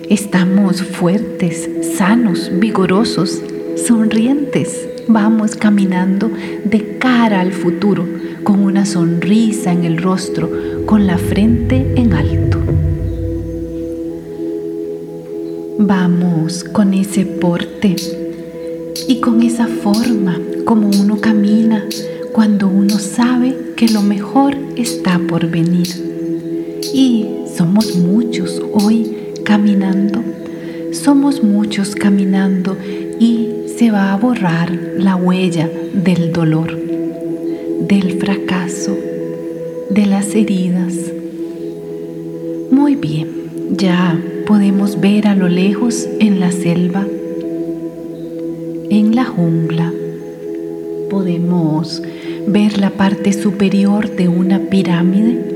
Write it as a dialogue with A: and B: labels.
A: Estamos fuertes, sanos, vigorosos, sonrientes. Vamos caminando de cara al futuro, con una sonrisa en el rostro, con la frente en alto. Vamos con ese porte y con esa forma como uno camina cuando uno sabe que lo mejor está por venir. Y somos muchos hoy caminando, somos muchos caminando y se va a borrar la huella del dolor, del fracaso, de las heridas. Muy bien, ya podemos ver a lo lejos en la selva, en la jungla. Podemos ver la parte superior de una pirámide.